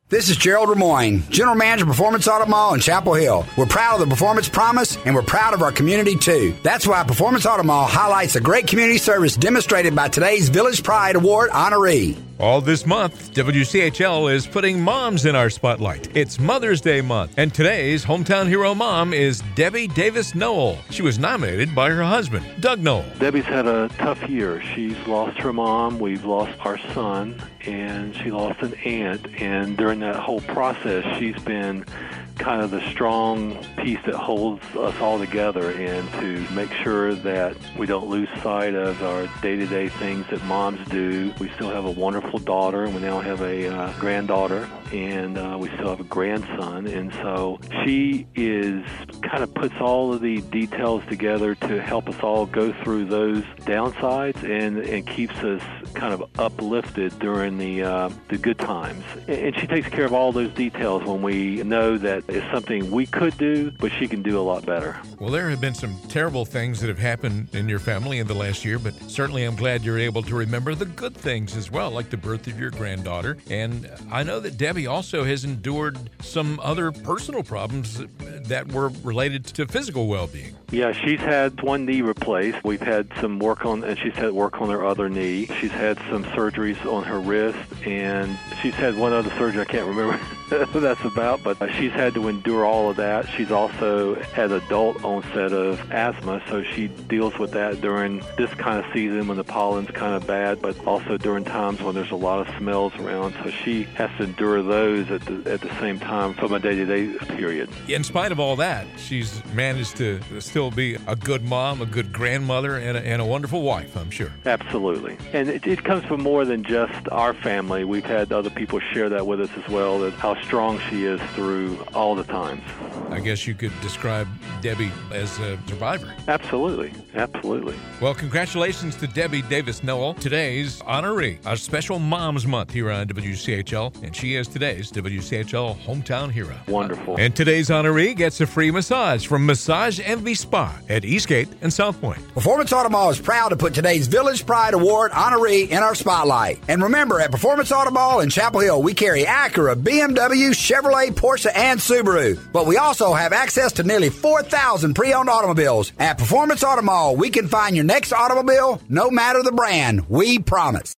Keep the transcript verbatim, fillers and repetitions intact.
This is Gerald Remoyne, General Manager of Performance Auto Mall in Chapel Hill. We're proud of the Performance Promise, and we're proud of our community, too. That's why Performance Auto Mall highlights the great community service demonstrated by today's Village Pride Award honoree. All this month, W C H L is putting moms in our spotlight. It's Mother's Day month, and today's Hometown Hero mom is Debbie Davis Noel. She was nominated by her husband, Doug Noel. Debbie's had a tough year. She's lost her mom, we've lost our son, and she lost an aunt. And during that whole process, she's been kind of the strong piece that holds us all together, and to make sure that we don't lose sight of our day-to-day things that moms do. We still have a wonderful daughter, and we now have a uh, granddaughter, and uh, we still have a grandson. And so she is kind of puts all of the details together to help us all go through those downsides, and, and keeps us kind of uplifted during the uh, the good times. And she takes care of all those details when we know that it's something we could do, but she can do a lot better. Well, there have been some terrible things that have happened in your family in the last year, but certainly I'm glad you're able to remember the good things as well, like the birth of your granddaughter. And I know that Debbie also has endured some other personal problems that were related to physical well-being. Yeah, she's had one knee replaced. We've had some work on, and she's had work on her other knee. She's had some surgeries on her wrist, and she's had one other surgery I can't remember who that's about, but she's had to endure all of that. She's also had adult onset of asthma, so she deals with that during this kind of season when the pollen's kind of bad, but also during times when there's a lot of smells around. So she has to endure those at the at the same time from a day-to-day period. In spite of all that, she's managed to still be a good mom, a good grandmother, and a, and a wonderful wife, I'm sure. Absolutely. And it, it comes from more than just our family. We've had other people share that with us as well, that how strong she is through all the times. I guess you could describe Debbie as a survivor. Absolutely. Absolutely. Well, congratulations to Debbie Davis Noel, today's honoree, a special Moms Month here on W C H L, and she is today's W C H L Hometown Hero. Wonderful. And today's honoree gets a free massage from Massage Envy Spa at Eastgate and South Point. Performance Auto Mall is proud to put today's Village Pride Award honoree in our spotlight. And remember, at Performance Auto Mall in Chapel Hill, we carry Acura, B M W, Chevrolet, Porsche, and Subaru. But we also have access to nearly four thousand pre-owned automobiles. At Performance Auto Mall, we can find your next automobile, no matter the brand. We promise.